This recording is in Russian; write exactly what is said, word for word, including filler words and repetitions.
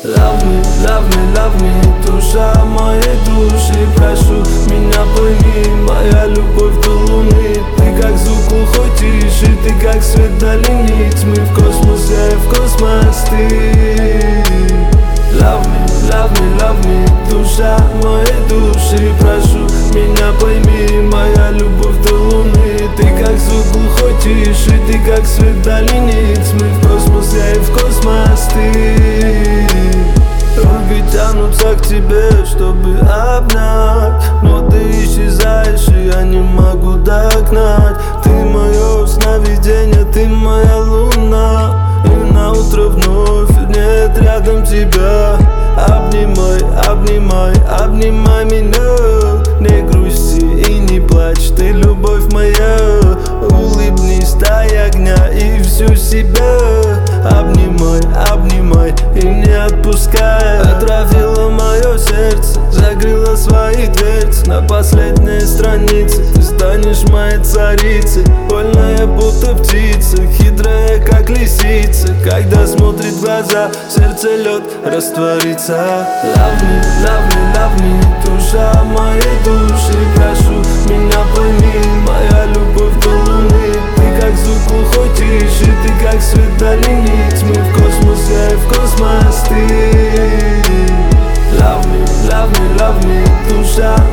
Love me, love me, love me, душа моей души. Прошу меня пойми, моя любовь до луны. Ты как звук глухой тиши, ты как свет вдали нить. Мы в космос, я и в космос, ты. Love me, love me, love me, душа моей души. Прошу меня пойми, моя любовь до луны. Ты как звук глухой тиши, ты как свет вдали нить. Мы в космос, я и в космос, ты. Руки тянутся к тебе, чтобы обнять, но ты исчезаешь, и я не могу догнать. Ты мое сновидение, ты моя луна, и на утро вновь нет рядом тебя. Обнимай, обнимай, обнимай меня. Не грусти и не плачь, ты любовь моя. Улыбнись, дай огня и всю себя. Обнимай, обнимай и не отпускай. Отравила мое сердце, закрыла свои дверцы. На последней странице ты станешь моей царицей. Вольная, будто птица, хитрая, как лисица. Когда смотрит в глаза, сердце лед растворится. Love me, love me, love me, душа моей души. Прошу меня пойми, моя любовь до луны. Ты как звук глухой тиши, ты как свет вдали нить. Мы в космос, я и в космос, ты. Love me, love me, love me, душа